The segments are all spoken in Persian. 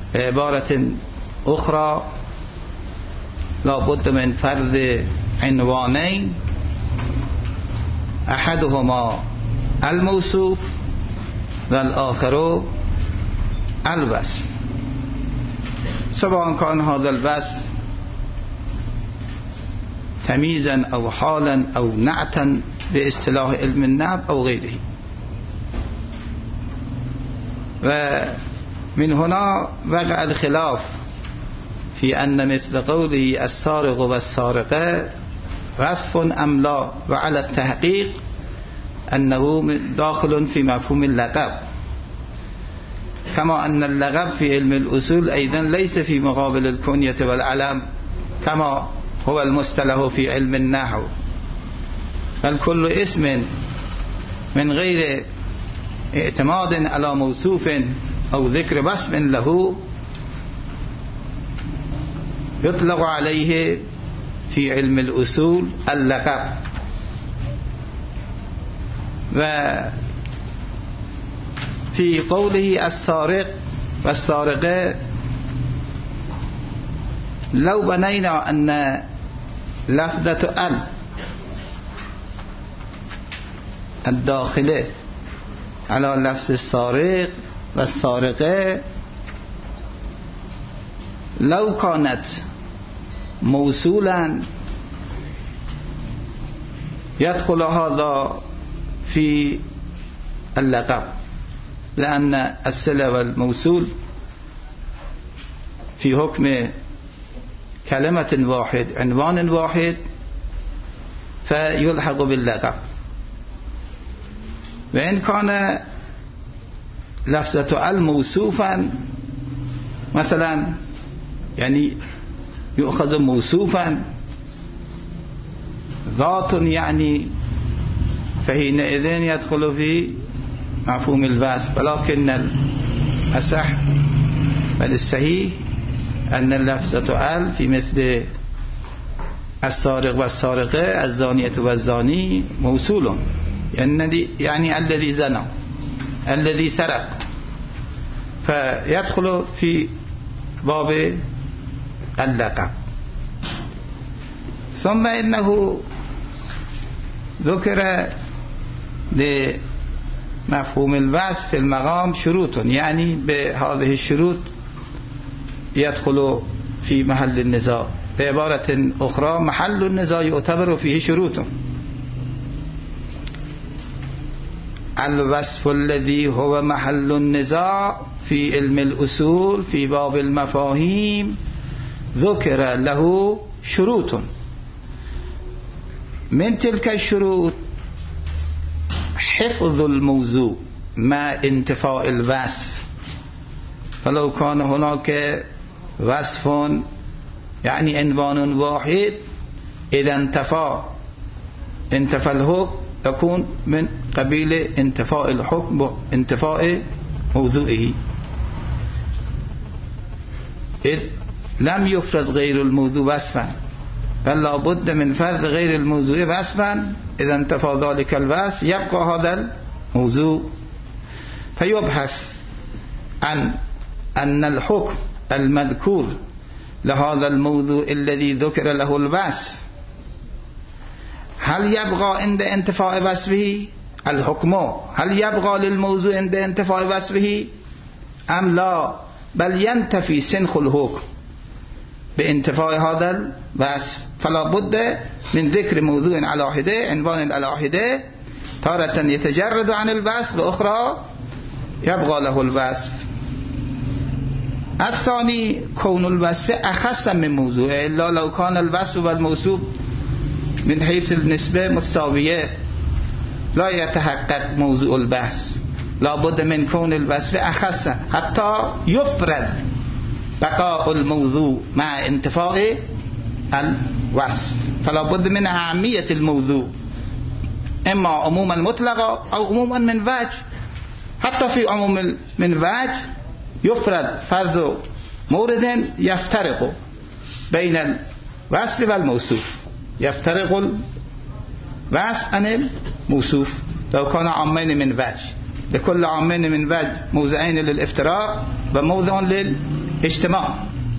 بعبارة أخرى لا بد من فرض عنوانين، أحدهما الموصوف والآخر الوصف، سواء كان هذا الوصف تمييزا أو حالا أو نعتا باصطلاح علم النحو أو غيره. ومن هنا وقع الخلاف في أن مثل قوله السارق والسارقة وصف أم لا، وعلى التحقيق أنه داخل في مفهوم اللقب، كما أن اللقب في علم الأصول أيضا ليس في مقابل الكنية والعلم كما هو المصطلح في علم النحو، بل كل اسم من غير اعتماد على موصوف أو ذكر وصف له يطلق عليه في علم الأصول اللقب. وفي قوله السارق والسارقة لو بنينا أن لفظة الداخلة على لفظ السارق والسارقة لو كانت موصولا يدخل هذا في اللقب، لأن الصلة والموصول في حكم كلمة واحد عنوان واحد فيلحق باللقب. وإن كان لفظة الموصوفا مثلا يعني يؤخذ موصوفا ذات يعني فحينئذ يدخل في مفهوم الوصف، ولكن الأصح بل الصحيح أن اللفظة في مثل السارق والسارقة الزانية والزاني موصول، يعني الذي زنى الذي سرق، فيدخل في باب اللقب. ثم إنه ذكر لمفهوم الوصف في المقام شروط، يعني بهذه الشروط يدخل في محل النزاع. بعبارة أخرى محل النزاع يعتبر فيه شروط. الوصف الذي هو محل النزاع في علم الأصول في باب المفاهيم ذكر له شروط، من تلك الشروط حفظ الموضوع مع انتفاء الوصف. فلو كان هناك وصف يعني عنوان واحد إذا انتفى الحكم يكون من قبيل انتفاء الحكم وانتفاء موضوعه، إذ لم يفرز غير الموضوع وصفا، بل لا بد من فرض غير الموضوع وصفا. إذا انتفى ذلك الوصف يبقى هذا الموضوع، فيبحث عن أن الحكم المذكور لهذا الموضوع الذي ذكر له الوصف هل يبقى عند انتفاء وصفه الحكم، هل يبقى للموضوع عند انتفاء وصفه أم لا، بل ينتفي سنخ الحكم بانتفاء هذا الوصف. فلا بد من ذكر موضوع على حدة عنوان على حدة، تارة يتجرد عن الوصف وأخرى يبقى له الوصف. الثاني كون الوصف أخص من موضوع، إلا لو كان الوصف والموصوف من حيث النسبة متساوية لا يتحقق موضوع البحث، لا بد من كون الوصف أخص حتى يفرد بقاء الموضوع مع انتفاء الوصف. فلا بد من أهمية الموضوع، إما عموما مطلقا أو عموما من وجه. حتى في عموم من وجه يفرد فرض مورد يفترق بين الوصف والموصوف، يفترق الوصف عن الموصوف. لو كان عامين من وجه، لكل عامين من وجه موضعين للافتراق وموضع اجتماع.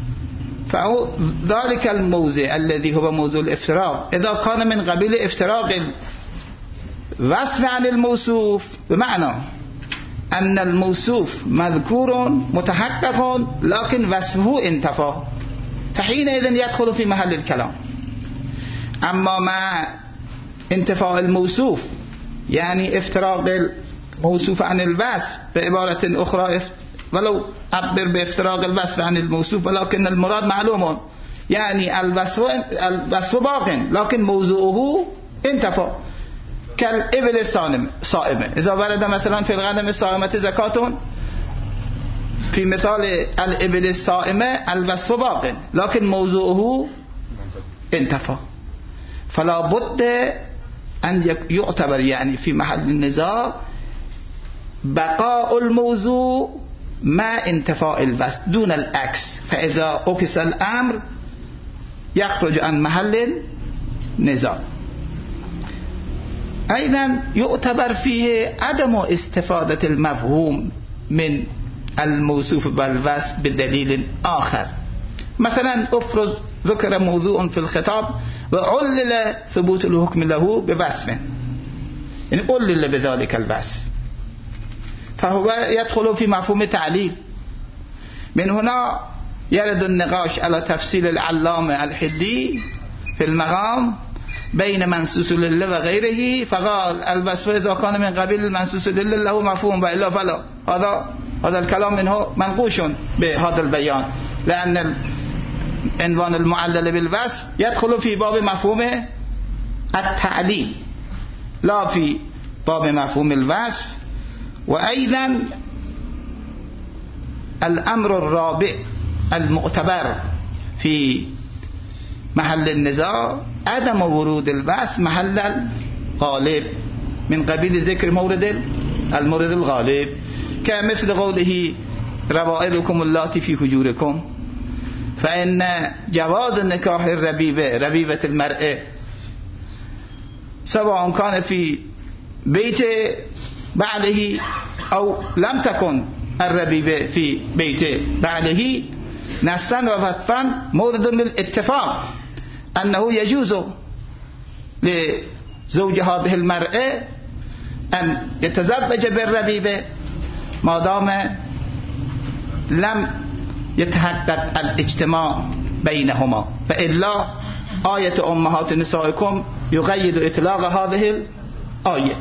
فذلك الموضع الذي هو موضوع الافتراق إذا كان من قبيل افتراق الوصف عن الموصوف، بمعنى أن الموصوف مذكور متحقق لكن وصفه انتفى، فحينئذ يدخل في محل الكلام. أما مع انتفاء الموصوف يعني افتراق الموصوف عن الوصف، بعبارة أخرى ولو عبر بافتراق الوصف عن الموصوف ولكن المراد معلوم، يعني الوصف باق لكن موضوعه انتفى، كالإبل الصائمة إذا ورد مثلا في الغنم الصائمة زكاة، في مثال الإبل الصائمة الوصف باق لكن موضوعه انتفى. فلا بد أن يعتبر يعني في محل النزاع بقاء الموضوع مع انتفاء الوصف دون العكس، فإذا أكس الأمر يخرج عن محل النزاع. أيضا يعتبر فيه عدم استفادة المفهوم من الموصوف بالوصف بدليل آخر. مثلا افرض ذكر موضوع في الخطاب وعلل ثبوت الحكم له بوصف، يعني علل بذلك الوصف، فهو يدخل في مفهوم تعليل. من هنا يرد النقاش على تفصيل العلامة الحلي في المقام بين منصوص لله وغيره، فقال الوصف إذا كان من قبيل المنصوص لله له مفهوم وإلا فلا. هذا الكلام منه منقوش بهذا البيان، لأن عنوان المعلل بالوصف يدخل في باب مفهوم التعليل لا في باب مفهوم الوصف. وأيضا الأمر الرابع المعتبر في محل النزاع عدم ورود الوصف محل الغالب من قبيل ذكر المورد الغالب، كمثل قوله ربائبكم اللاتي في حجوركم، فإن جواز النكاح ربيبة المرأة سواء كان في بيت بعله أو لم تكن الربيبة في بيت بعله نصا وفتفا مورد للاتفاق أنه يجوز لزوج هذه المرأة أن يتزوج بالربيبة ما دام لم يتحقق الاجتماع بينهما، فإلا آية أمهات نسائكم يقيد إطلاق هذه الآية.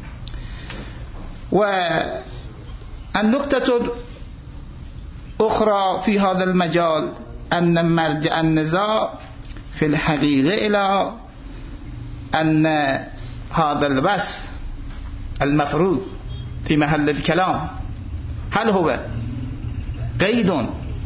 والنقطة الأخرى في هذا المجال أن مرجع النزاع في الحقيقة إلى أن هذا الوصف المفروض في محل الكلام هل هو قيد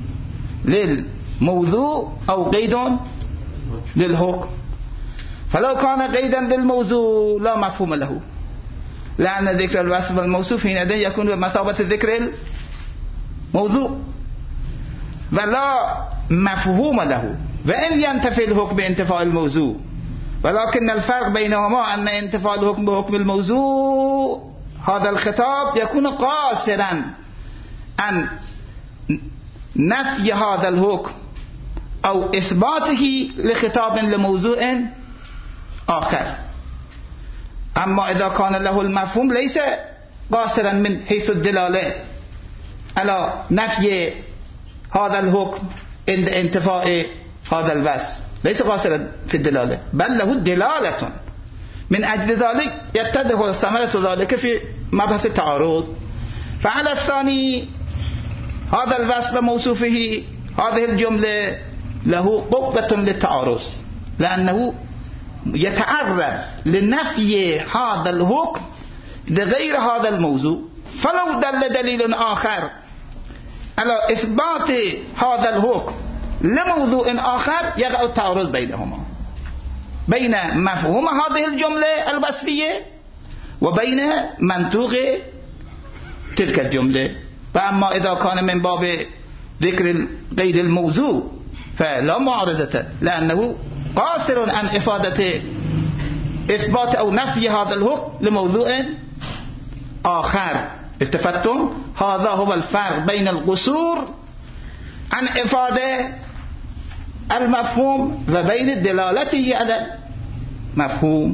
للموضوع أو قيد للحكم. فلو كان قيدا للموضوع لا مفهوم له، لأن ذكر الوصف الموصوف حينئذ يكون بمثابة ذكر الموضوع ولا مفهوم له، وإن ينتفي الحكم بانتفاء الموضوع، ولكن الفرق بينهما أن انتفاء الحكم بحكم الموضوع هذا الخطاب يكون قاصرا عن نفي هذا الحكم أو إثباته لخطاب لموضوع آخر. أما إذا كان له المفهوم ليس قاصرا من حيث الدلالة على نفي هذا الحكم عند انتفاء هذا الوصف، ليس قاصرا في الدلالة بل له دلالة. من أجل ذلك يتضح ثمرة ذلك في مبحث التعارض. فعلى الثاني هذا الوصف موصوفه هذه الجملة له قوة للتعارض، لأنه يتعرض لنفي هذا الحكم لغير هذا الموضوع. فلو دل دليل آخر على إثبات هذا الحكم لموضوع آخر يقع التعارض بينهما، بين مفهوم هذه الجملة الوصفية وبين منطوق تلك الجملة. فأما إذا كان من باب ذكر قيد الموضوع فلا معارضة، لأنه قاصر عن إفادة إثبات أو نفي هذا الحكم لموضوع آخر. استفدتم؟ هذا هو الفرق بين القصور عن افاده المفهوم و بین دلالته علی مفهوم.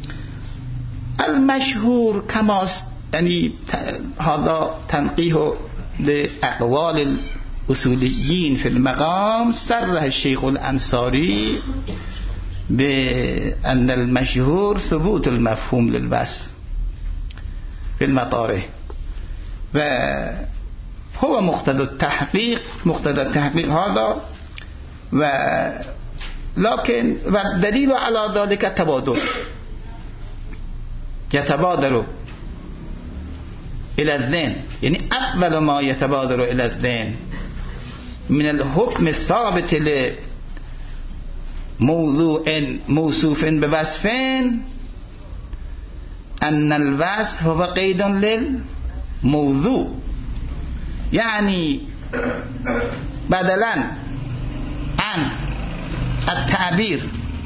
المشهور كما يعني هذا تنقيه لأقوال الأصوليين في المقام. صرح الشيخ الأنصاري بأن المشهور ثبوت المفهوم للوصف في المطارح، وهو مقتضى التحقيق هذا، لكن والدليل على ذلك تبادل، يتبادر إلى الذهن، يعني أقبل ما يتبادر إلى الذهن من الحكم الثابت لموضوع موصوف بوصف أن الوصف هو قيد للموضوع، يعني بدلا عن التعبير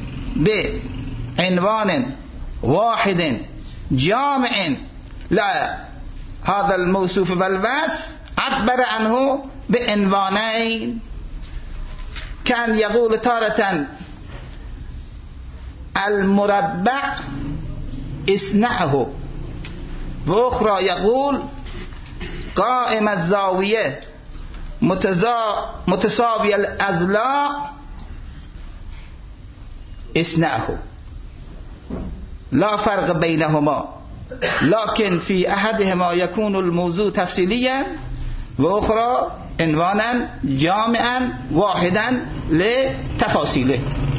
بعنوان واحد جامع لا هذا الموصوف بالوصف، عبر عنه بعنوانين، كان يقول تارة المربع اصنعه، وأخرى يقول قائم الزاوية متساوي الأضلاع اصنعه، لا فرق بينهما، لكن في أحدهما يكون الموضوع تفصيليا وأخرى عنوانا جامعا واحدا لتفاصيله.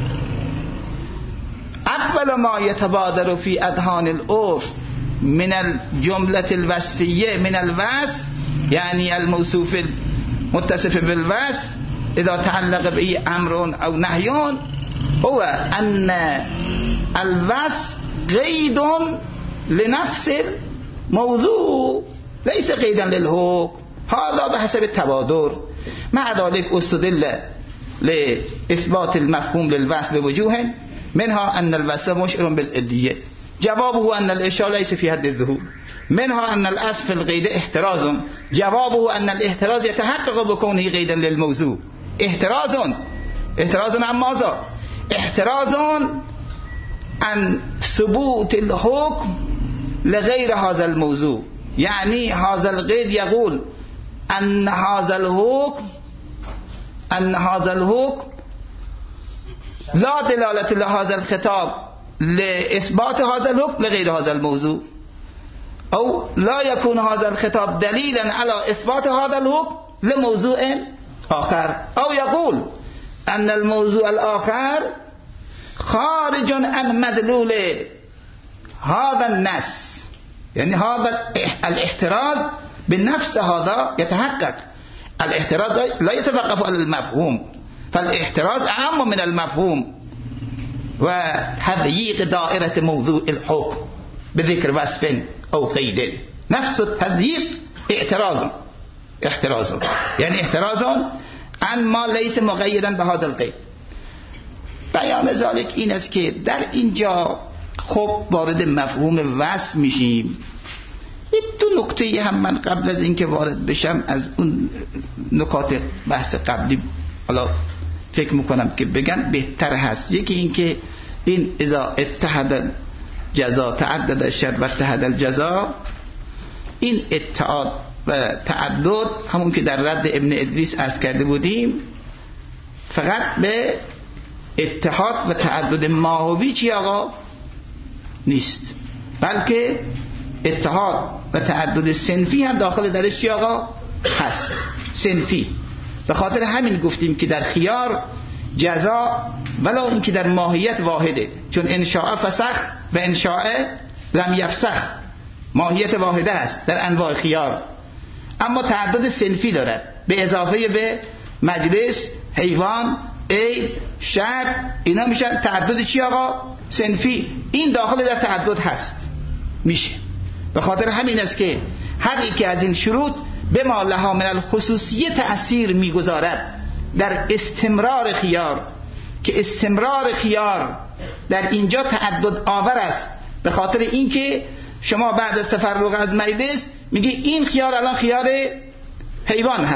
أقبل ما يتبادر في أذهان العرف من الجملة الوصفية من الوصف، يعني الموصوف المتصف بالوصف إذا تعلق به أمر أو نهي، هو أن الوصف قيد لنفس الموضوع ليس قيدا للحكم، هذا بحسب التبادر. مع ذلك استدل لإثبات المفهوم للوصف بوجوه، منها أن الوصف مشعر بالعلية، جوابه أن الإشارة ليس في حد الظهور، منها أن الأصل في القيد احتراز، جوابه أن الاحتراز يتحقق بكونه قيدا للموضوع. احتراز عن ماذا؟ احتراز عن ثبوت الحكم لغير هذا الموضوع، يعني هذا القيد يقول أن هذا الحكم لا دلالة لهذا الخطاب لإثبات هذا الحكم لغير هذا الموضوع، أو لا يكون هذا الخطاب دليلا على إثبات هذا الحكم لموضوع آخر، أو يقول أن الموضوع الآخر خارج عن مدلول هذا النص، يعني هذا الاحتراز بالنفس هذا يتحقق. الاحتراز لا يتوقف على المفهوم، فالاحتراز أعم من المفهوم، وتضييق دائرة موضوع الحكم بذكر وصف أو قيد، نفس التضييق احتراز يعني احتراز عن ما ليس مقيدا بهذا القيد. بیان ذلك این است که در اینجا خب وارد مفهوم وصف میشیم. دو نکته هم من قبل از اینکه وارد بشم از اون نکات بحث قبلی حالا فکر میکنم که بگم بهتر هست. یکی این که این اذا اتحد الجزا تعدد الشرط و اتحد الجزا، این اتحاد و تعدد همون که در رد ابن ادریس عرض کرده بودیم فقط به اتحاد و تعدد ماهوی چی آقا نیست، بلکه اتحاد و تعدد صنفی هم داخل درش چی آقا هست، صنفی. به خاطر همین گفتیم که در خیار جزا ولا این که در ماهیت واحده، چون انشاء فسخ و انشاء لم یفسخ ماهیت واحده است در انواع خیار، اما تعدد صنفی دارد به اضافه به مجلس، حیوان، عیب، شرط، اینا میشن تعدد چی آقا صنفی. این داخل در تعدد هست میشه. به خاطر همین است که هر یکی از این شروط به ما لها من الخصوصیه تأثیر میگذارد در استمرار خیار، که استمرار خیار در اینجا تعدد آور است، به خاطر اینکه شما بعد از تفرق از مجلس میگی این خیار الان خیار حیوان هست،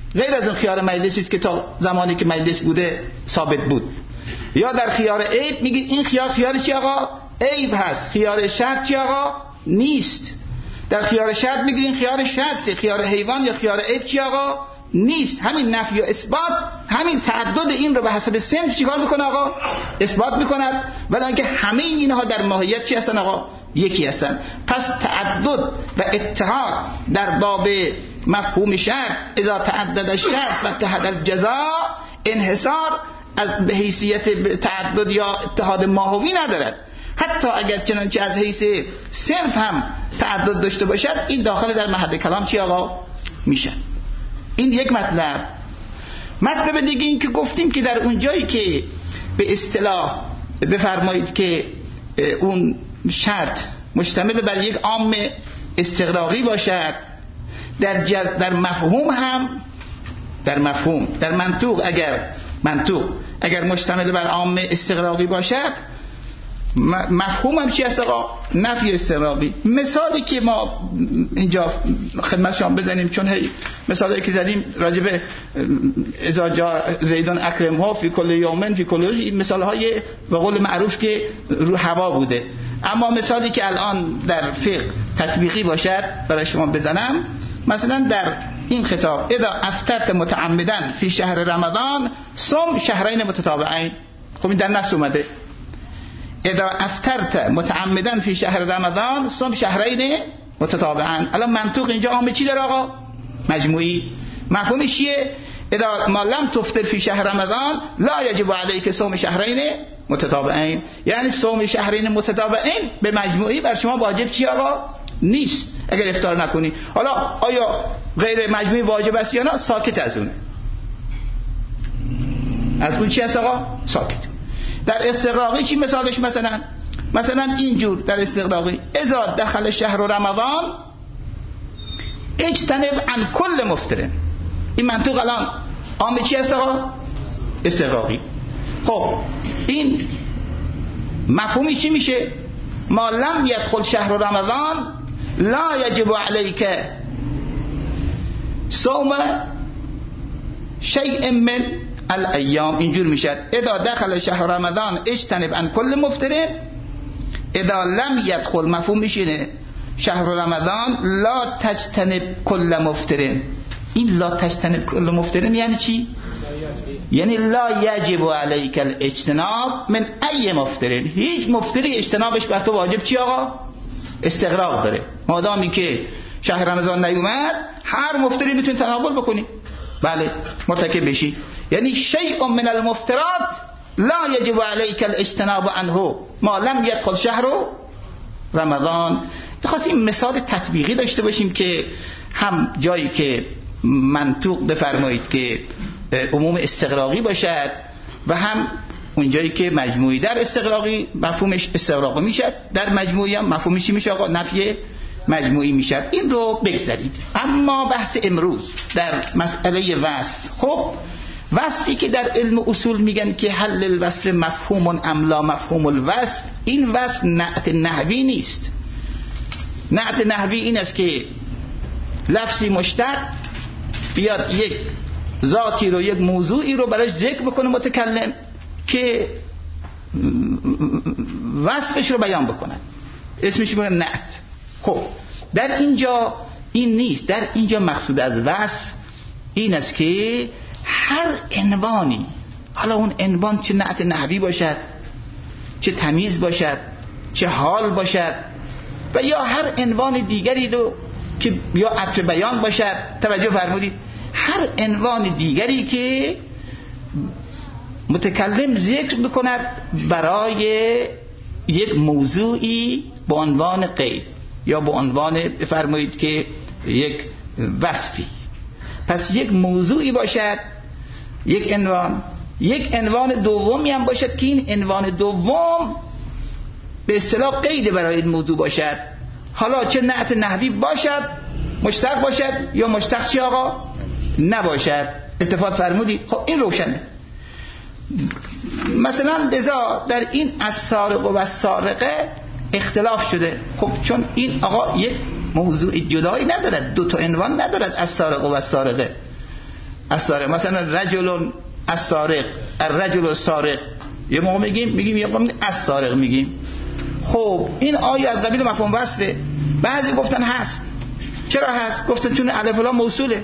غیر از اون خیار مجلسی است که تا زمانی که مجلس بوده ثابت بود. یا در خیار عیب میگید این خیار چی آقا؟ عیب هست. خیار شرط چی آقا؟ نیست. در خیار شرط میگید این خیار شرطه. خیار حیوان یا خیار عیب چی آقا؟ نیست. همین نفی و اثبات، همین تعدد این رو به حسب صنف چیکار میکنه آقا؟ اثبات میکند. ولی اینکه همه اینها در ماهیت چی هستن آقا؟ یکی هستن. پس تعدد و اتحاد در باب مفهوم شرط، اذا تعدد الشرط و اتحد الجزاء، انحصار از به حیثیت تعدد یا اتحاد ماهوی ندارد. حتی اگر چنانچه از حیث صنف هم تعدد داشته باشد، این داخل در محل کلام چی آقا؟ میشه. این یک مطلب. مطلب دیگه این که گفتیم که در اون جایی که به اصطلاح بفرمایید که اون شرط مشتمل بر یک عام استغراقی باشد، در مفهوم هم، در منطوق اگر مشتمل بر عام استغراقی باشد، مفهوم هم چی هست آقا؟ نفی استغراقی. مثالی که ما اینجا خدمت شما بزنیم، چون مثالی که زدیم راجب اذا جاء زیدون اکرمها فی کل یومن فی کل، مثال های به قول معروف که رو هوا بوده. اما مثالی که الان در فقه تطبیقی باشد برای شما بزنم، مثلا در این خطاب اذا افطرت متعمدا فی شهر رمضان صم شهرین متتابعین. خب این در نص اومده، اذا افطرت متعمدا فی شهر رمضان صم شهرین متتابعین. الان منطوق اینجا عام چی داره آقا؟ مجموعی. مفهومش چیه؟ اذا ما لم تفطر فی شهر رمضان لا یجب علیک صوم شهرین متتابعین، یعنی صوم شهرین متتابعین به مجموعی بر شما واجب چی آقا؟ نیست اگر افطار نکنی. حالا آیا غیر مجموعی واجب است یا نه؟ ساکت از اونه. از اون چی هست آقا؟ ساکت. در استغراقی چی مثالش؟ مثلا اینجور در استغراقی اذا دخل شهر رمضان اجتنب عن کل مفطر. این منطوق الان عام چی هست آقا؟ استغراقی. خب این مفهومی چی میشه؟ ما لم يدخل شهر رمضان لا يجب عليك صوم شيء من الایام. اینجور میشد اذا دخل شهر رمضان اجتنب عن كل مفطر، اذا لم يدخل مفهوم میشینه شهر رمضان لا تجتنب كل مفطر. این لا تجتنب كل مفطر یعنی چی؟ یعنی لا یجب علیک الاجتناب من ای مفطر. هیچ مفطری اجتنابش بر تو واجب چی آقا؟ استغراق داره. مادامی که شهر رمضان نیومد هر مفطری میتونی تناول بکنی، بله مرتکب بشی. یعنی شیء من المفطرات لا یجب علیک الاجتناب عنه ما لم يدخل شهر رمضان. می‌خواستیم مثال تطبیقی داشته باشیم که هم جایی که منطوق بفرمایید که عموم استغراقی باشد و هم اونجایی که مجموعی. در استغراقی مفهومش استغراقی میشد، در مجموعی هم مفهومش چی میشه آقا؟ نفی مجموعی میشد. این رو بگذارید. اما بحث امروز در مسئله وصف. خب وصفی که در علم اصول میگن که حل الوصف مفهوم ام لا مفهوم الوصف، این وصف نعت نحوی نیست. نعت نحوی این است که لفظی مشتق بیاد یک ذاتی رو، یک موضوعی رو براش ذکر بکنه متکلم که وصفش رو بیان بکنه، اسمش میگن نعت. خب در اینجا این نیست. در اینجا مقصود از وصف این است که هر عنوانی، حالا اون عنوان چه نعت نحوی باشد، چه تمیز باشد، چه حال باشد، و یا هر عنوان دیگری رو که یا عطف بیان باشد، توجه فرمودید، هر عنوان دیگری که متکلم ذکر بکند برای یک موضوعی به عنوان قید یا به عنوان بفرمایید که یک وصفی. پس یک موضوعی باشد، یک عنوان دومی هم باشد که این عنوان دوم به اصطلاح قید برای این موضوع باشد. حالا چه نعت نحوی باشد، مشتق باشد یا مشتق چی آقا نباشد. اتفاق فرمودی؟ خب این روشنه. مثلا لذا در این السارق و السارقه اختلاف شده. خب چون این آقا یک موضوع جدایی ندارد، دو تا عنوان ندارد السارق و السارقه، السارق، مثلا رجل السارق، الرجل السارق، یه موقع میگیم یه موقع السارق میگیم. خب این آیه از قبیل مفهوم وصفه. بعضی گفتن هست. چرا هست؟ گفتن چون الف و لام موصوله.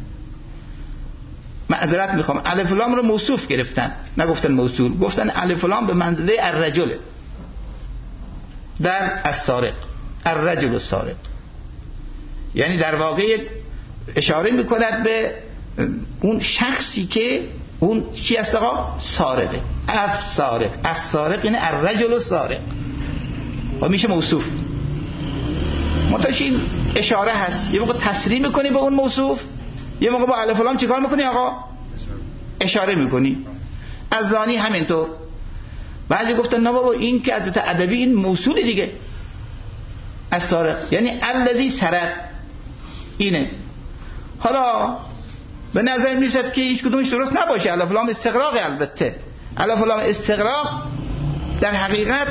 معذرت میخوام، الف و لام رو موصوف گرفتن، نگفتن موصول، گفتن الف و لام به منزله الرجل در السارق، الرجل السارق، یعنی در واقع اشاره میکند به اون شخصی که اون چی است آقا؟ سارقه. السارق، السارق یعنی الرجل السارق و میشه موصوف. متأشین اشاره هست، یه موقع تصریح میکنی به اون موصوف، یه موقع با الف و لام چیکار میکنی آقا؟ اشاره میکنی. از زانی همینطور. بعضی گفتن نه بابا این که از ادبی این موصول دیگه، از سارق یعنی الذی سرق اینه. حالا به نظر میرسد که هیچ کدومش درست نباشه. الف و لام استغراق، البته الف و لام استغراق در حقیقت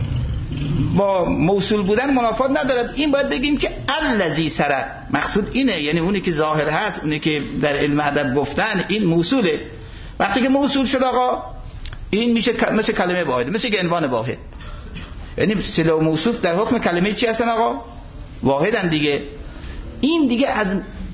با موصول بودن منافات ندارد. این باید بگیم که الذی سرق، مقصود اینه، یعنی اونی که ظاهر هست، اونی که در علم ادب گفتن این موصوله. وقتی که موصول شد آقا این میشه مثل کلمه واحد، مثل که عنوان واحد، یعنی صله و موصوف در حکم کلمه چی هستن آقا؟ واحدن دیگه. این دیگه از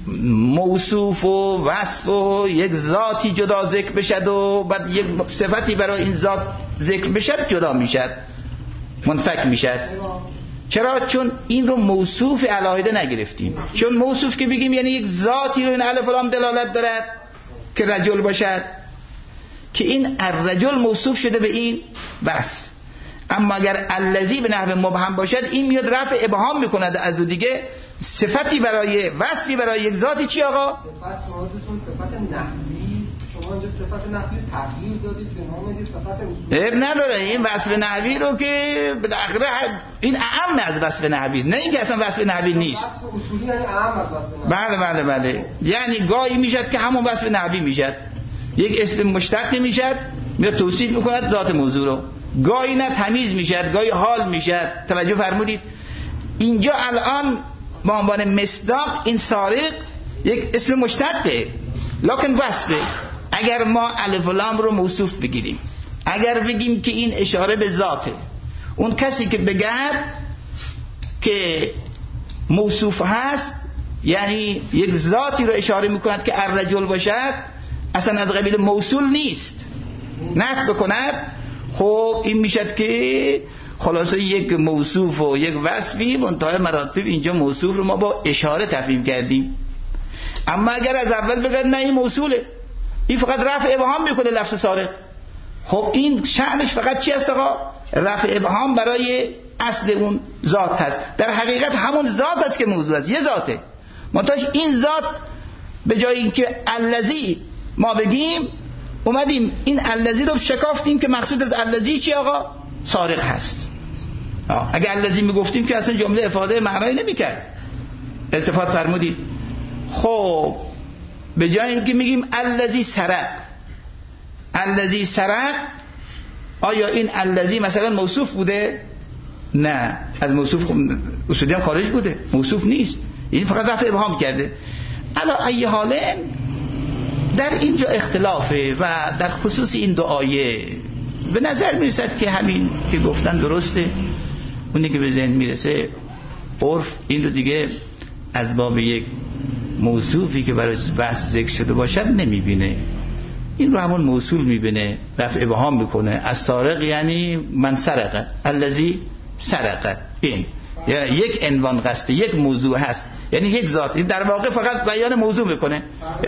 موصوف و وصف و یک ذاتی جدا ذکر بشد و بعد یک صفتی برای این ذات ذکر بشد جدا میشد، منفک میشد. چرا؟ چون این رو موصوف علاهده نگرفتیم. چون موصوف که بگیم یعنی یک ذاتی رو این الف و لام دلالت دارد که رجل باشد، که این الرجل موصوف شده به این وصف. اما اگر الذی به نحو مبهم باشد این میاد رفع ابهام میکند از او دیگه، صفتی برای وصفی برای یک ذاتی چی آقا؟ پس مرادتون صفت نحوی، شما اینجا صفت نحوی تغییر دادید به نام یک صفت اصولی. اب نداره این وصف نحوی رو که بالاخره این اعم از وصف نحوی، نه اینکه اصلا وصف نحوی نیست. وصف اصولی یعنی اعم از وصف نحوی. بله یعنی گاهی میشد که همون وصف نحوی میشد، یک اسم مشتق میشد میاد توصیف میکند ذات موضوع رو، گاهی نه تمیز میشد، گاهی حال میشد. توجه فرمودید؟ اینجا الان با عنوان مصداق این سارق یک اسم مشتقه لکن وصفه. اگر ما الف و لام رو موصوف بگیریم، اگر بگیم که این اشاره به ذاته، اون کسی که بگه که موصوف هست یعنی یک ذاتی رو اشاره میکند که الرجل باشد، اصلا از قبیل موصول نیست، نفی بکند، خب این میشد که خلاصه یک موصوف و یک وصفی منتهای مراتب اینجا موصوف رو ما با اشاره تفهیم کردیم. اما اگر از اول بگید نه این موصوله، این فقط رفع ابهام میکنه لفظ سارق، خب این شأنش فقط چی هست آقا؟ رفع ابهام برای اصل اون ذات هست. در حقیقت همون ذات هست که موضوع است، یه ذاته، منتهاش این ذات به جای اینکه الذی ما بگیم اومدیم این الذی رو شکافتیم که مقصود از الذی چی آقا؟ سارق هست. اگر الذی میگفتیم که اصلا جمله افاده معنی نمیکرد. التفات فرمودید؟ خب به جای اینکه میگیم الذی سرق، الذی سرق، آیا این الذی مثلا موصوف بوده؟ نه، از موصوف اصولی هم خارج بوده، موصوف نیست، این فقط رفع ابهام کرده. علی ای حال در اینجا اختلافه و در خصوص این دو آیه به نظر میرسد که همین که گفتن درسته. اونی که به ذهن میرسه عرف این رو دیگه از باب یک موصوفی که برای بحث ذکر شده باشد نمیبینه، این رو همون موصول میبینه، رفع ابهام میکنه. از سارق یعنی من سرقه، الذی سرقه، این یعنی یک عنوان قصده، یک موضوع هست، یعنی یک ذات، این در واقع فقط بیان موضوع میکنه.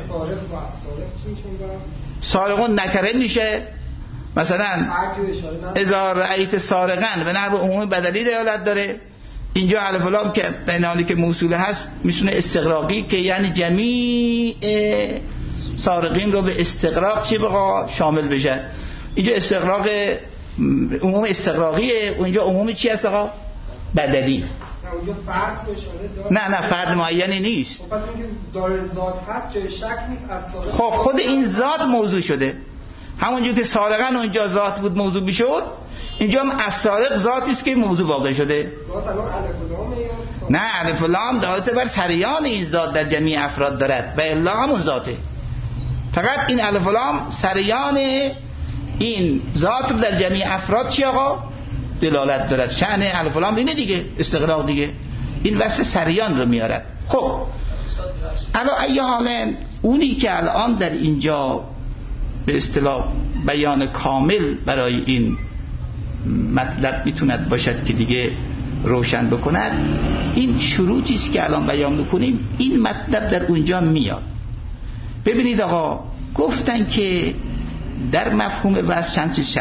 سارقون نکره میشه، مثلا اذا رأیت سارقن به نحو عموم بدلی دلالت داره. اینجا الف و لام که در حالی که موصوله هست میشونه استغراقی، که یعنی جمیع سارقین رو به استغراق چی بقا شامل بشه. اینجا استغراق عموم استغراقیه، اونجا عموم چی هست آقا؟ بدلی. اونجا فرد رو اشاره داره. نه فرد معینی نیست. خب پس اینکه داره ذات هست جای شک نیست از سارق. خب خود این ذات موضوع شده، همونجور که سارقن اونجا ذات بود موضوع میشد، اینجا هم از سارق ذاتی است که موضوع واقع شده. ذات الان الف و لامه یا نه الف و لام دلالت بر سریان این ذات در جمعی افراد دارد و الا همون ذاته. فقط این الف و لام سریان این ذات در جمعی افراد چی آقا؟ دلالت دارد. شأن الف و لام اینه دیگه، استغراق دیگه، این وصف سریان رو میارد. خب الان ای حالا اونی که الان در اینجا به اصطلاح بیان کامل برای این مطلب میتوند باشد که دیگه روشن بکند، این شروطی است که الان بیان میکنیم، این مطلب در اونجا میاد. ببینید آقا، گفتن که در مفهوم وصف چند چیز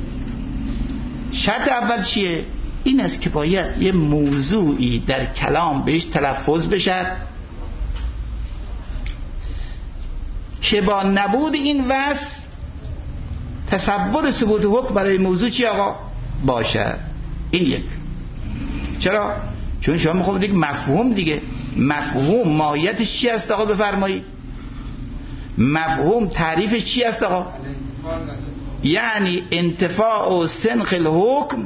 شرط اول چیه؟ این است که باید یه موضوعی در کلام بهش تلفظ بشد که با نبود این وصف تصور ثبوت حکم برای موضوع چی آقا؟ باشد. این یک. چرا؟ چون شما میخواید دیگه مفهوم دیگه، مفهوم ماهیتش چی است آقا؟ بفرمایید. مفهوم تعریفش چی است آقا؟ یعنی انتفاع سنخ الحکم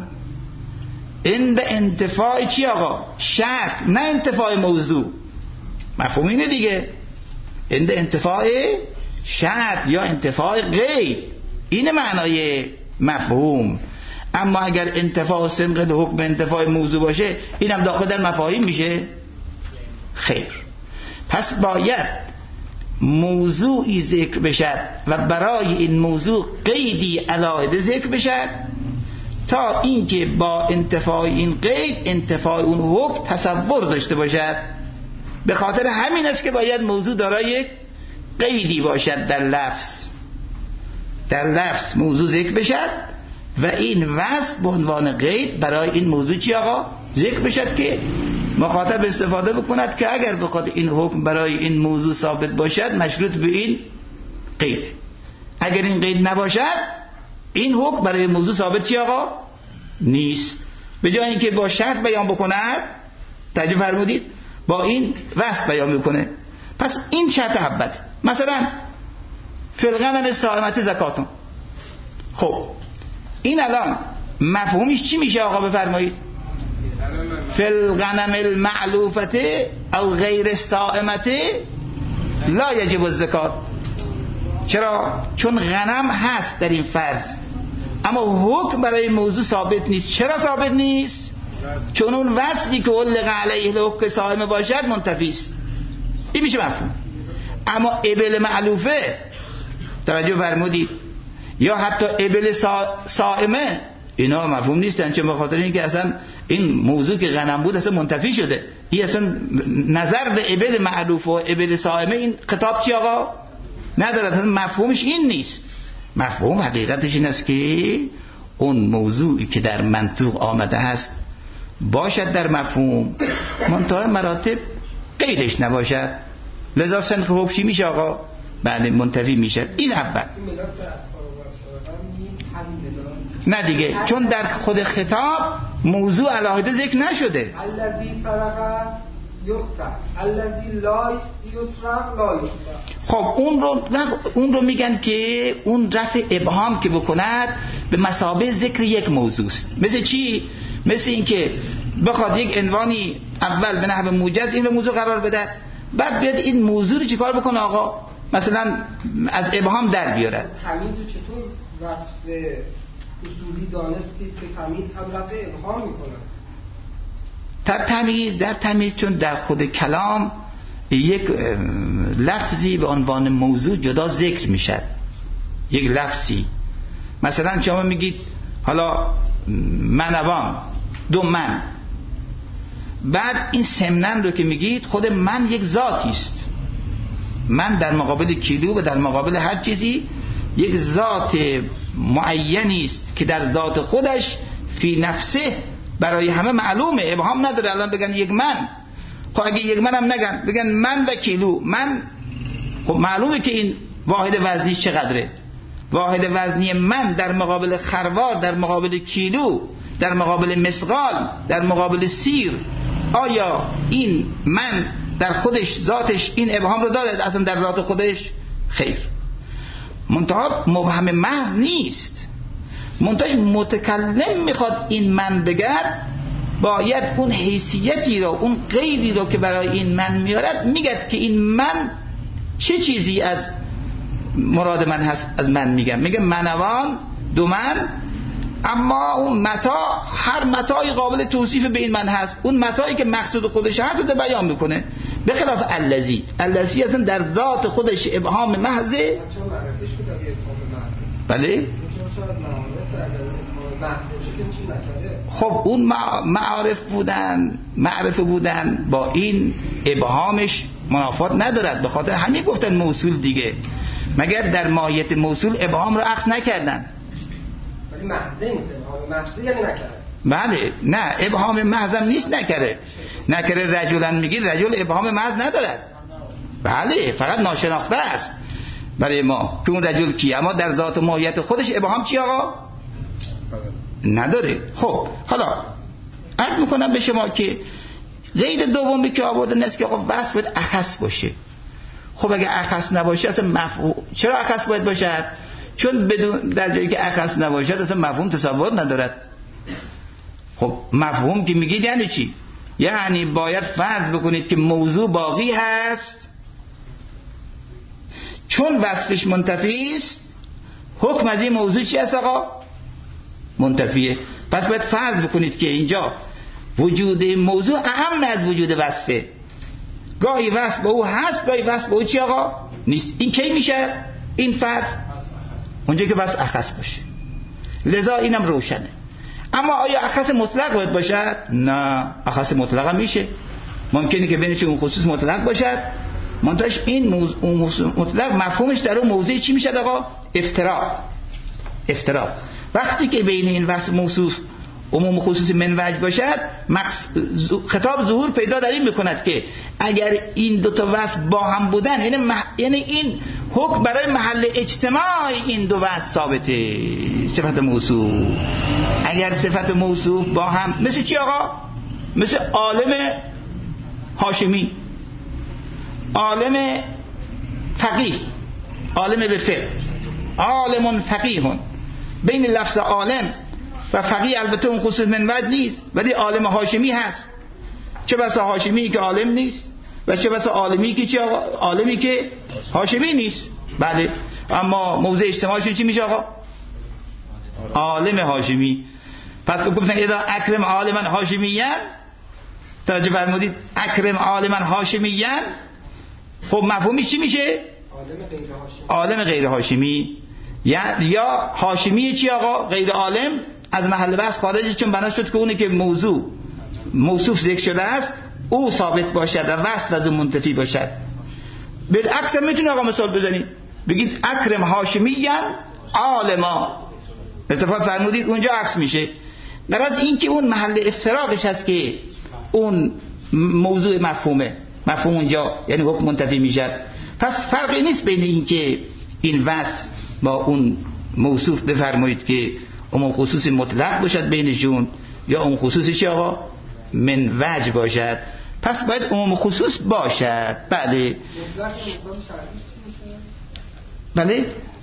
عند انتفاع چی آقا؟ شرط، نه انتفاع موضوع. مفهوم اینه دیگه، عند انتفاع شرط یا انتفاع قید، این معنای مفهوم. اما اگر انتفاع سنخ الحکم انتفاع موضوع باشه، این هم داخل در مفاهیم میشه؟ خیر. پس باید موضوعی ذکر بشد و برای این موضوع قیدی علاهده ذکر بشد تا اینکه با انتفاع این قید انتفاع اون حکم تصور داشته باشد. به خاطر همین است که باید موضوع دارای قیدی باشد در لفظ. در لفظ موضوع ذکر بشد و این وصف به عنوان قید برای این موضوع چی آقا؟ ذکر بشد که مخاطب استفاده بکند که اگر بخواد این حکم برای این موضوع ثابت باشد مشروط به این قید. اگر این قید نباشد این حکم برای موضوع ثابت چی آقا؟ نیست. به جای اینکه با شرط بیان بکند، توجه فرمودید، با این وصف بیان میکنه. پس این شرط اول. مثلا فی الغنم صائمة زکاتون. خب این الان مفهومش چی میشه آقا؟ بفرمایید. فی الغنم المعلوفة او غیر الصائمة لا یجب الزکات. چرا؟ چون غنم هست در این فرض، اما حکم برای موضوع ثابت نیست. چرا ثابت نیست؟ چون اون وصفی که علق علیه الحکم صائمه باشد منتفی است. این میشه مفهوم. اما ابل معلوفه، توجه فرمودید، یا حتی ابل صائمه، اینا مفهوم نیستن. چون به خاطر اینکه اصلا این موضوع که غنم بود اصلا منتفی شده. این اصلا نظر به ابل معلوف و ابل صائمه این خطاب چی آقا؟ ندارد. اصلا مفهومش این نیست. مفهوم حقیقتش این است که اون موضوعی که در منطوق آمده است باشد در مفهوم، منتهی مراتب قیدش نباشد. لذا سنخ حکم چی میشه آقا؟ بله منتفی میشه. این اول. نه دیگه، چون در خود خطاب موضوع علاهده ذکر نشده. الذی سرق یخطا، الذی لا یسرق لا یخطا. خب اون رو میگن که اون رفع ابهام که بکند به مثابه ذکر یک موضوع است. مثل چی؟ مثل این که بخواد یک عنوانی اول به نحو موجز این رو موضوع قرار بده، بعد بیاد این موضوع رو چیکار بکنه آقا؟ مثلا از ابهام در بیارد. تمیز رو چطور وصف اصولی دانستید که تمیز هم رفع ابهام میکنه؟ در تمیز چون در خود کلام یک لفظی به عنوان موضوع جدا ذکر میشد، یک لفظی. مثلا شما میگید حالا منوان، دو من، بعد این سمنن رو که میگید خود من یک ذاتی است. من در مقابل کیلو و در مقابل هر چیزی یک ذات معینی است که در ذات خودش فی نفسه برای همه معلومه، ابهام نداره. الان بگن یک من، خب اگه یک من هم نگن، بگن من و کیلو، من، خب معلومه که این واحد وزنی چقدره. واحد وزنی من در مقابل خروار، در مقابل کیلو، در مقابل مثقال، در مقابل سیر، آیا این من در خودش ذاتش این ابهام رو داره اصلا در ذات خودش؟ خیر. منتها مبهم محض نیست. منتها متکلم میخواد این من بگرد، باید اون حیثیتی رو، اون قیدی رو که برای این من میارد میگه که این من چه چیزی از مراد من هست از من میگه منوان دو من، اما اون متاع هر متاعی قابل توصیف به این من هست، اون متاعی که مقصود خودش هست رو بیان میکنه، به خلاف الذی اصلا در ذات خودش ابهام محضه. بله خب اون معرفه بودن با این ابهامش منافات ندارد، به خاطر همین گفتن موصول دیگه، مگر در ماهیت موصول ابهام رو اخذ نکردن. ولی محضه نیست، ابهام محضه یعنی نکرده. بله نه ابهام محضم نیست، نکره رجلن میگی، رجل ابهام محض ندارد. بله فقط ناشناخته است برای ما که اون رجل کیه، اما در ذات و ماهیت خودش ابهام چی آقا؟ نداره. خب حالا عرض میکنم به شما که قید دومی که آوردن است که آقا وصف باید اخص باشه. خب اگه اخص نباشه اصلا مفهوم، چرا اخص باید باشد؟ چون بدون در جایی که اخص نباشد اصلا مفهوم تصور ندارد. خب مفهوم که میگید یعنی چی؟ یعنی باید فرض بکنید که موضوع باقی هست، چون وصفش منتفی است حکم از این موضوع چی است آقا؟ منتفیه. پس باید فرض بکنید که اینجا وجود موضوع اهم از وجود وصفه. گاهی وصف به او هست، گاهی وصف به او چی آقا؟ نیست. این کی میشه؟ این فرض اونجا که وصف اخص باشه. لذا اینم روشنه. اما آیا اخص مطلق باید باشد؟ نه، اخص مطلق هم میشه، ممکنه که بینش اون خصوص مطلق باشد، منتهاش این مطلق مفهومش در اون موضوع چی میشه آقا؟ افتراق. وقتی که بین این وصف موصوف عموم خصوص من وجه باشد، خطاب ظهور پیدا در این میکند که اگر این دو تا وصف با هم بودن، یعنی این حکم برای محل اجتماع این دو وصف ثابته. صفت موصوف، اگر صفت موصوف با هم مثل چی آقا؟ مثل عالم هاشمی، عالم فقیه، عالم به فقه، عالم فقیهون. بین لفظ عالم و فقیه البته اون خصوص من وجه نیست، ولی عالم هاشمی هست. چه بسا هاشمی که عالم نیست و چه بسا عالمی که چه عالمی که هاشمی نیست. بله، اما موضع اجتماعشون چی میشه آقا؟ عالم هاشمی. پس گفتن اذا اکرم عالما هاشمیان، توجه فرمودید، اکرم عالما هاشمیان، خب مفهومی چی میشه؟ عالم غیر هاشمی. یا هاشمی چی آقا؟ غیر عالم، از محل بحث خارجی، چون بنا شد که اونی که موضوع موصوف ذکر شده است او ثابت باشد و وصف از اون منتفی باشد. بالعکس هم میتونه آقا مثال بزنید، بگید اکرم هاشمیان عالما، اتفاق فرمودید اونجا عکس میشه. غرض این که اون محل افتراقش هست که اون موضوع مفهوم اونجا یعنی حکم منتفی میشد. پس فرقی نیست بین این که این وصف با اون موصوف بفرمایید که اون خصوص مطلق باشد بینشون، یا اون خصوصی آقا من وجه باشد. پس باید اون خصوص باشد. بله بله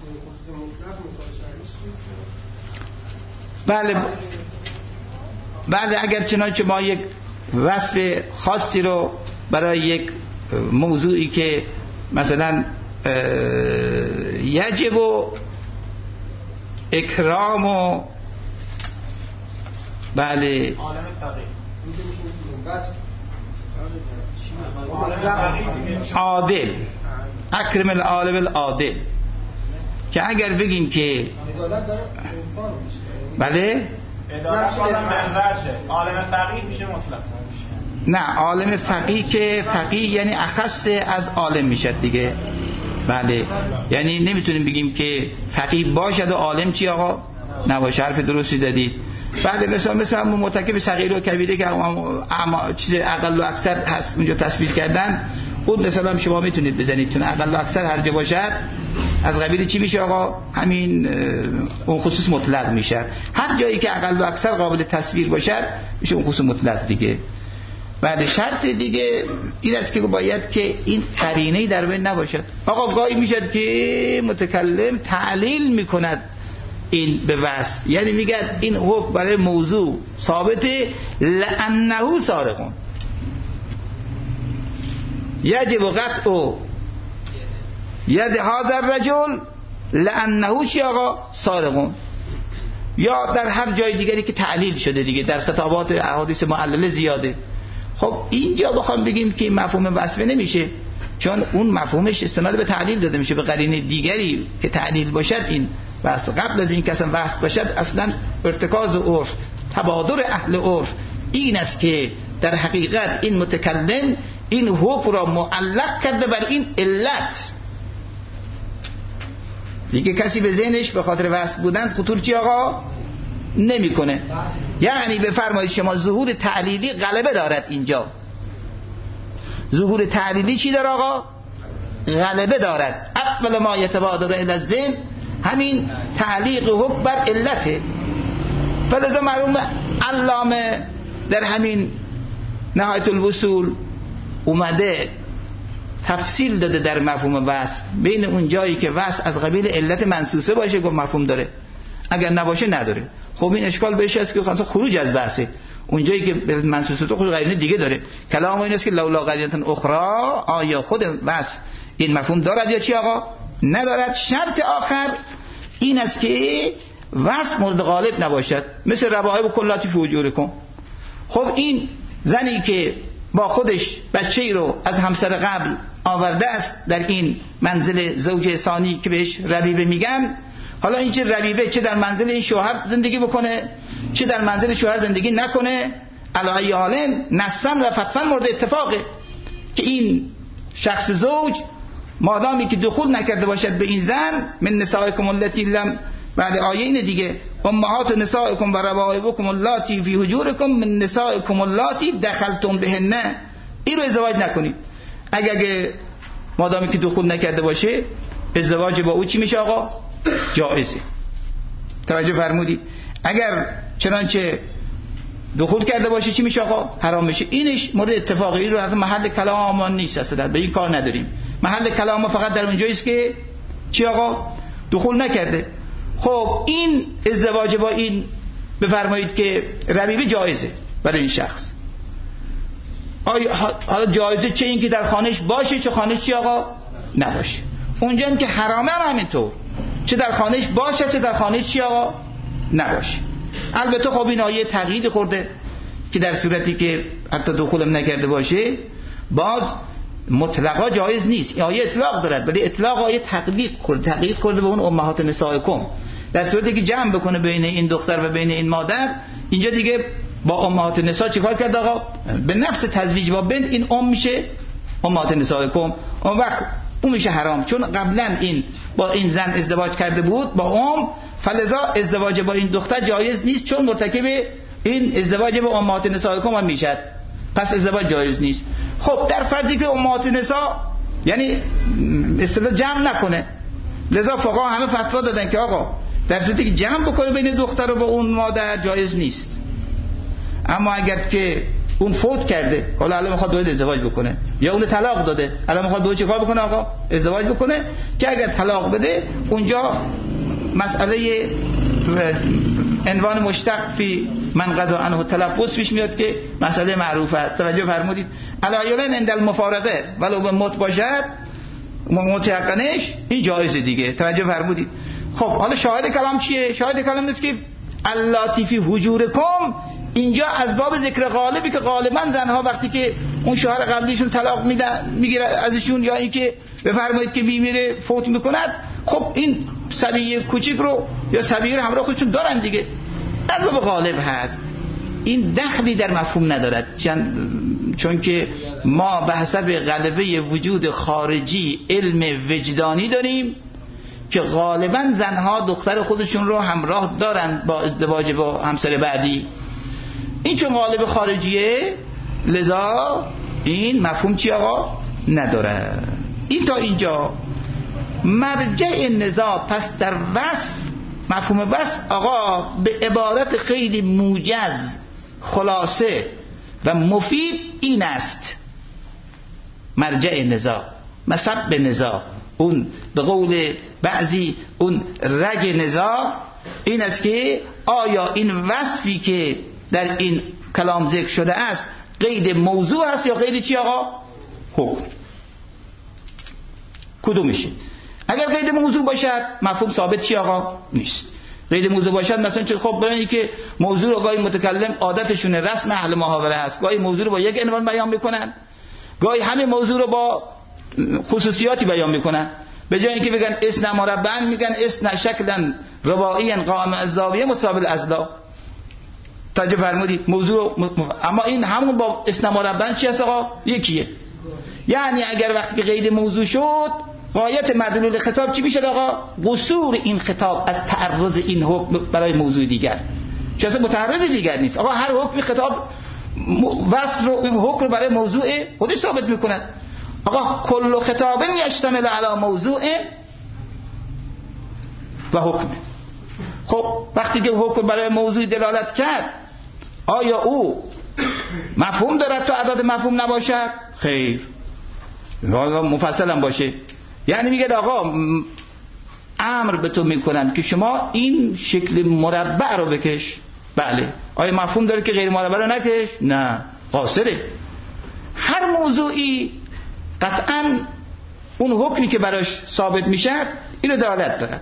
بله. اگر چنانچه ما یک وصف خاصی رو برای یک موضوعی که مثلا یجب و اکرام و بله عادل، اکرم العالم العادل، که اگر بگیم که بله عالم فقیه میشه مطلق. نه، عالم فقیه که فقیه یعنی اخص از عالم میشد دیگه. بله، یعنی نمیتونیم بگیم که فقیه باشد و عالم چی آقا نباشه. حرف درستی دادید. بله، مثلا مرتکب صغیر و کبیره که چیز اقل و اکثر هست اونجا تصویر کردن، خود مثلا شما میتونید بزنید، چون اقل و اکثر هر جا باشد از قبیل چی میشه آقا؟ همین اون خصوص مطلق میشه. هر جایی که اقل و اکثر قابل تصویر باشد میشه اون خصوص مطلق دیگه. بعد شرط دیگه این است که باید که این قرینه‌ای در بین نباشد. آقا گاهی میشد که متکلم تعلیل میکند این به وصف، یعنی میگه این حکم برای موضوع ثابته لانه سارقون، یجب قطع ید هذا الرجل لانه چی آقا سارقون، یا در هر جای دیگری که تعلیل شده دیگه، در خطابات احادیث معلله زیاده. خب اینجا بخوام بگیم که مفهوم وصف نمیشه، چون اون مفهومش استناد به تعلیل داده میشه، به قرینه دیگری که تعلیل باشد این وصف. قبل از این که اصلا وصف باشد اصلا ارتکاز عرف، تبادر اهل عرف این است که در حقیقت این متکلم این حکم را معلق کرده بر این علت. دیگه کسی به ذهنش به خاطر وصف بودن خطور چی آقا نمیکنه. یعنی بفرمایید شما ظهور تعلیلی غلبه دارد اینجا. ظهور تعلیلی چی داره آقا؟ غلبه دارد. اول ما یتبادر الی الذهن همین تعلیق حکم بر علته. فلذا معلوم علامه در همین نهایت الوصول اومده تفصیل داده در مفهوم وصف، بین اون جایی که وصف از قبیل علت منصوصه باشه گفت مفهوم داره، اگر نباشه نداره. خب این اشکال بهش هست که خروج از بحثه. اون جایی که منصوصه تو خود قرینه دیگه داره. کلام این است که لولا قرینه اخرى، آیا خود وصف این مفهوم دارد یا چی آقا ندارد. شرط آخر این است که وصف مورد غالب نباشد، مثل ربائب کلاتی فی وجورکم. خب این زنی که با خودش بچه‌ای رو از همسر قبل آورده است در این منزل زوج ثانی که بهش ربیبه میگن، حالا این چه ربیبه چه در منزل این شوهر زندگی بکنه چه در منزل شوهر زندگی نکنه، علی حال نصا و فتوا مورد اتفاقه که این شخص زوج مادامی که دخول نکرده باشد به این زن، من نسائکم اللاتی لم، بعد آیه اینه دیگه، امهات نسائکم و ربائبکم اللاتی فی حجورکم من نسائکم اللاتی دخلتم بهن، این رو ازدواج نکنید. اگه مادامی که دخول نکرده باشه ازدواج با او چی میشه آقا؟ جایزه. توجه فرمودی؟ اگر چنانچه دخول کرده باشه چی میشه آقا؟ حرام میشه. اینش مورد اتفاقی، این رو از محل کلام ما نیست، اصلا به این کار نداریم. محل کلام ما فقط در اونجاییست که چی آقا؟ دخول نکرده. خب این ازدواج با این بفرمایید که ربیبه جایزه برای این شخص. حالا جایزه چه این که در خانهش باشه چه خانهش چی آقا نباشه. اونجا هم که حرامه هم همینطور، چه در خانهش باشه چه در خانهش چی آقا نباشه. البته خب این آیه تقیید خورده که در صورتی که حتی دخولم نکرده باشه باز مطلقا جایز نیست. آیه اطلاق دارد ولی اطلاق آیه تقیید خورده به اون امهات نسائکم. در صورتی که جمع بکنه بین این دختر و بین این مادر، اینجا دیگه با امهات نساء چیکار کرد آقا؟ به نفس تزویج با بنت این میشه امهات نسائکم، اون وقت اون میشه حرام، چون قبلا این با این زن ازدواج کرده بود با فلذا ازدواج با این دختر جایز نیست، چون مرتکب این ازدواج با امهات نسائکم هم میشد، پس ازدواج جایز نیست. خب در فردی که امهات نساء یعنی اصطلاح جمع نکنه، لذا فقها همه فتوا دادن که آقا در صورتی که جمع بکنه بین دختر و با اون مادر جایز نیست. اما اگر که اون فوت کرده، حالا الان میخواد دوید ازدواج بکنه یا اون طلاق داده، الان میخواد دوید چه کار بکنه آقا؟ ازدواج بکنه، که اگر طلاق بده اونجا مسئله عنوان مشتق فی من قضا عنه تلفظ پیش میاد که مسئله معروفه است. توجه فرمودید؟ علایالن عند المفارقه ولو به موت باشد متيقنش این جایزه دیگه. توجه فرمودید؟ خب حالا شاهد کلام چیه؟ شاهد کلام نیست که اللاتی فی حجورکم، اینجا از باب ذکر غالبی که غالبا زنها وقتی که اون شوهر قبلیشون طلاق میگیره ازشون یا اینکه بفرمایید که میمیره فوت میکند، خب این صبی کوچیک رو یا صبی رو همراه خودشون دارن دیگه، از باب غالب هست. این دخلی در مفهوم ندارد، چون که ما به حسب غلبه وجود خارجی علم وجدانی داریم که غالبا زنها دختر خودشون رو همراه دارن با ازدواج با همسر بعدی. این چون غالب خارجیه لذا این مفهوم چی آقا نداره. این تا اینجا مرجع نزاع. پس در وصف، مفهوم وصف آقا به عبارت خیلی موجز خلاصه و مفید این است مرجع نزاع، مسب نزاع، اون به قول بعضی اون رگ نزاع این است که آیا این وصفی که در این کلام ذکر شده است قید موضوع است یا قید چی آقا؟ حکم. کدومشه؟ اگر قید موضوع باشد مفهوم ثابت چی آقا؟ نیست. قید موضوع باشد مثلا چه خب برای که موضوع رو گاهی متکلم عادتشونه رسم اهل محاوره است، گاهی موضوع رو با یک عنوان بیان میکنن، گاهی همه موضوع رو با خصوصیاتی بیان میکنن. به جای اینکه بگن اسم مربعا میگن اسم شکلا رباعیا قائم الزاویه متصاب الاضلاع. توجه فرمودید موضوع اما این همون با اسم مربعا چی هست آقا؟ یکیه. یعنی اگر وقتی قید موضوع شد غایت مدلول خطاب چی میشه آقا؟ قصور این خطاب از تعرض این حکم برای موضوع دیگر. چه اصلا متعرض دیگر نیست آقا. هر حکمی خطاب وصف رو این حکم رو برای موضوع خودش ثابت میکنه. آقا کل خطاب یشتمل علی موضوع و حکم. خب وقتی که حکم برای موضوع دلالت کرد آیا او مفهوم دارد تو اعداد مفهوم نباشد؟ خیر، مفصل هم باشه. یعنی میگه آقا امر به تو میکنم که شما این شکل مربع رو بکش. بله. آیا مفهوم داره که غیر مربع رو نکش؟ نه، قاصره. هر موضوعی قطعا اون حکمی که براش ثابت میشه اینو دلالت دارد،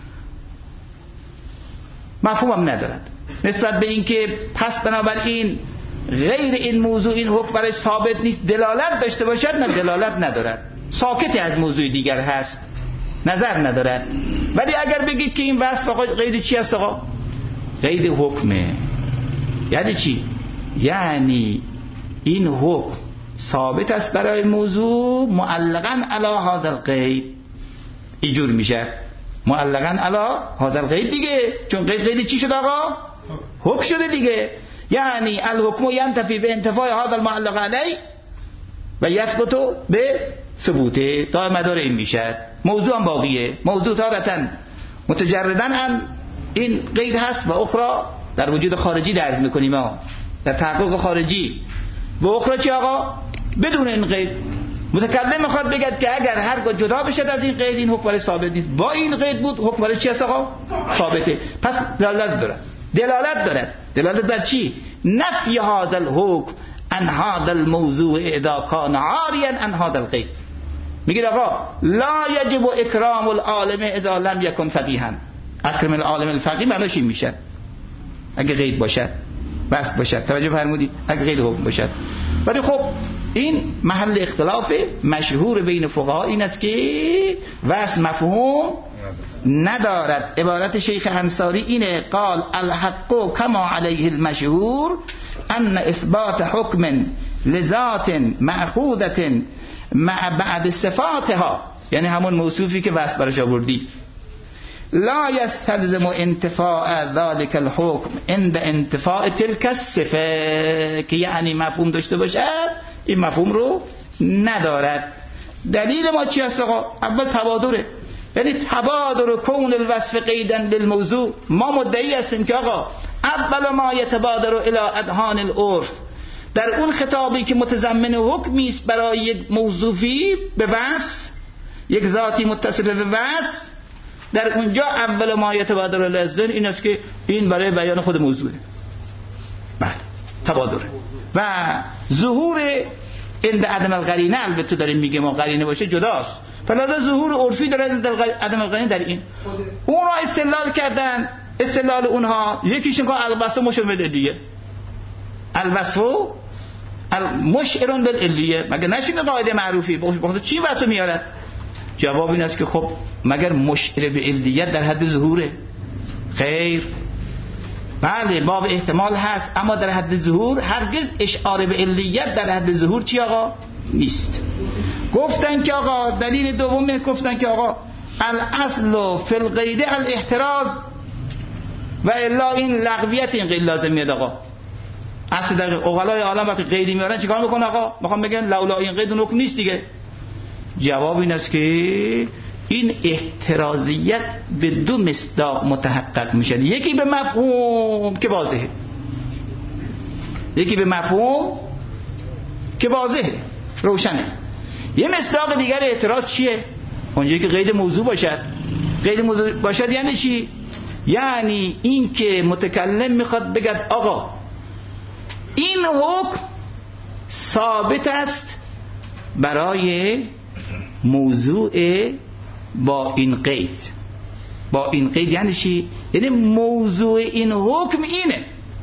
مفهوم هم ندارد. نسبت به این که پس بنابراین غیر این موضوع این حکم برای ثابت نیست دلالت داشته باشد، نه دلالت ندارد، ساکتی از موضوع دیگر هست، نظر ندارد. ولی اگر بگید که این وصف آقا قید چی هست آقا؟ قید حکمه. یعنی چی؟ یعنی این حکم ثابت است برای موضوع معلقاً علی هذا القید. اینجور میشه معلقاً علی هذا القید دیگه، چون قید چی شد آقا؟ حکم شده دیگه. یعنی الحکم ینتفی به انتفاع هذا المعلق علی و یثبت به ثبوته. تا مدار این میشه موضوع هم باقیه. موضوع تارتاً متجرداً هم این قید هست و اخرى در وجود خارجی درز میکنیم ما در تحقیق خارجی. و اخرى چی آقا؟ بدون این قید. متکلم میخواد بگد که اگر هرگاه جدا بشد از این قید این حکم برای ثابت نیست. با این قید بود حکم برای چی هست آقا؟ ثابته. پس دلالت دارد. دلالت بر چی؟ نفی هذا الحکم عن هذا الموضوع اذا كان عاريا عن هذا القید. میگه آقا لا يجب اکرام العالم اذا لم يكن فقيها. اکرم العالم الفقیه معناش این میشه اگه قید باشد، بس باشد. توجه فرمودید؟ اگه قید حکم باشد. ولی خب این محل اختلاف مشهور بین فقها این است که وصف مفهوم ندارد. عبارت شیخ انصاری اینه قال الحق کما علیه المشهور ان اثبات حکم لذات مأخوذة مع بعد صفاتها، یعنی همون موصوفی که وصف براش آوردی، لا يستلزم انتفاع ذلك الحكم عند انتفاع تلك الصفه، که یعنی مفهوم داشته باشد این مفهوم رو ندارد. دلیل ما چی است آقا؟ اول تبادره، یعنی تبادر کون الوصف قیدا للموضوع. ما مدعی هستیم که آقا اول ما یتبادر الى اذهان العرف، در اون خطابی که متضمن حکمی است برای یک موضوعی به وصف، یک ذاتی متصل به وصف، در اونجا اول ما یتبادر الاذهان این است که این برای بیان خود موضوعه. بله تبادره. و ظهور عند عدم القرینه، البته داریم میگه ما قرینه باشه جداست، فلذا ظهور عرفی داره عدم القرینه در این. اون را استدلال کردن، استدلال اونها یکیشون که الوصف مشعر بالعلیه، الوصف مشعر بالعلیه، مگه نشین قاعده معروفی بخاطر چی وصف میارد؟ جواب این است که خب مگر مشعر به علیت در حد ظهوره؟ خیر، بله باب احتمال هست، اما در حد ظهور هرگز اشعار به علیت در حد ظهور چی آقا؟ نیست. گفتن که آقا دلیل دوم گفتن که آقا الاصل فی القید الاحتراز و الا این لغویت این قید لازم میاد آقا. اصل در اغلای عالم وقتی قیدی میارن چیکار میکنن آقا؟ میخوام بگن لولا این قید اون حکم نیست دیگه. جواب این است که این احترازیت به دو مصداق متحقق میشه، یکی به مفهوم که واضحه، یکی به مفهوم که واضحه روشنه. یه مصداق دیگر اعتراض چیه؟ اونجایی که قید موضوع باشد. قید موضوع باشد یعنی چی؟ یعنی این که متکلم میخواد بگد آقا این حکم ثابت است برای موضوع با این قید. با این قید یعنی چی؟ یعنی موضوع این حکم اینه،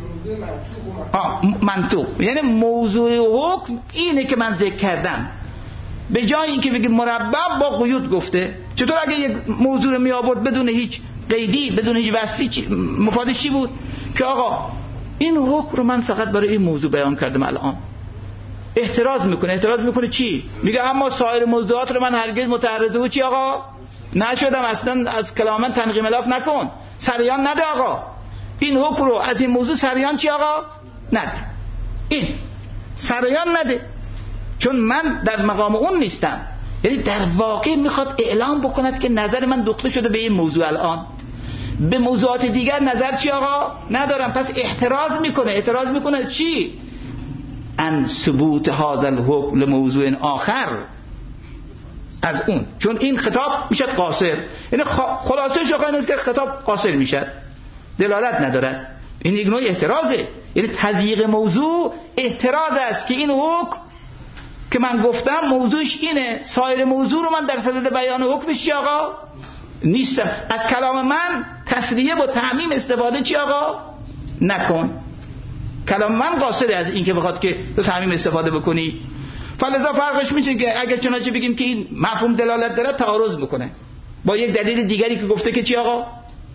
منطوق، یعنی موضوع حکم اینه که من ذکر کردم. به جای اینکه بگیم مربع با قیود گفته. چطور اگه یک موضوع رو می آورد بدون هیچ قیدی، بدون هیچ وصفی، مفادش چی بود؟ که آقا این حکم رو من فقط برای این موضوع بیان کردم. الان احتراز میکنه چی؟ میگه اما سایر موضوعات رو من هرگز متعرض و چی آقا نشدم، اصلا از کلام من تنقیم الاف نکن، سریان نده آقا، این حکم رو از این موضوع سریان چی آقا نده، این سریان نده، چون من در مقام اون نیستم. یعنی در واقع میخواد اعلام بکند که نظر من دخته شده به این موضوع، الان به موضوعات دیگر نظر چی آقا ندارم. پس احتراز میکنه چی؟ ان ثبوت هذا الحکم لموضوع آخر، از اون، چون این خطاب میشد قاصر. یعنی خلاصه شاقه اینه که خطاب قاصر میشد، دلالت ندارد. این یک نوع احترازه، یعنی تضییق موضوع احتراز است که این حکم که من گفتم موضوعش اینه، سایر موضوع رو من در صدد بیان حکمش چی آقا نیستم، از کلام من تصریح و تعمیم استفاده چی آقا نکن. کلام من قاصره از این که بخواد که تو تعمیم استفاده بکنی. فلذا فرقش میشه که اگر چنانچه بگیم که این مفهوم دلالت داره، تعارض میکنه با یک دلیل دیگری که گفته که چی آقا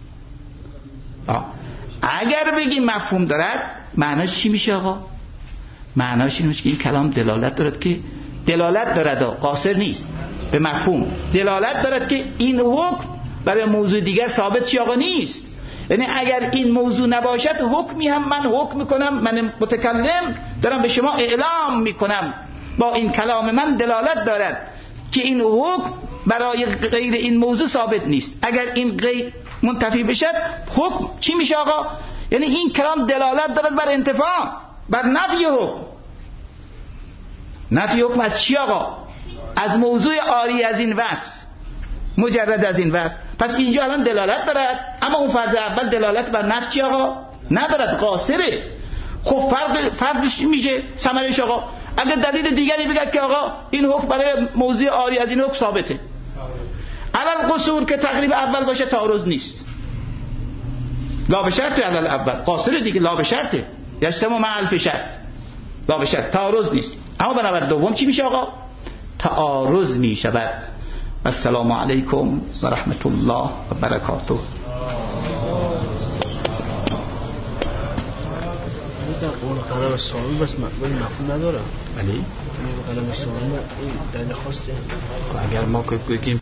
اگر بگیم مفهوم دارد، معناش چی میشه آقا؟ معناش این میشه که این کلام دلالت دارد، که دلالت دارد، قاصر نیست، به مفهوم دلالت دارد که این حکم برای موضوع دیگر ثابت چی آقا نیست. یعنی اگر این موضوع نباشد، حکمی هم من حکم میکنم، من متکلم دارم به شما اعلام میکنم، با این کلام من دلالت دارد که این حکم برای غیر این موضوع ثابت نیست. اگر این غیر منتفی بشد، حکم چی میشه آقا؟ یعنی این کلام دلالت دارد بر انتفاع، بر نفی حکم. نفی حکم از چی آقا؟ از موضوع عاری از این وصف، مجرد از این وصف. پس اینجا الان دلالت دارد، اما اون فرض اول دلالت بر نفی چی آقا ندارد، قاصره. خب فرقش میشه ثمرش آقا اگر دلیل دیگری بگه که آقا این حکم برای موضوع عاری از این حکم ثابته، علل قصور که تقریب اول باشه تعارض نیست، لا به شرط علل اول قاصر دیگه، لا به شرطه یجتمع مع الف شرط، لا به شرط تعارض نیست. اما بنابر دوم چی میشه آقا؟ تعارض میشود. السلام علیکم و رحمت الله و برکاته. قلم سوال بس مفهوم نداره، ولی قلم سوال این دلیل خاصه. اگر ما که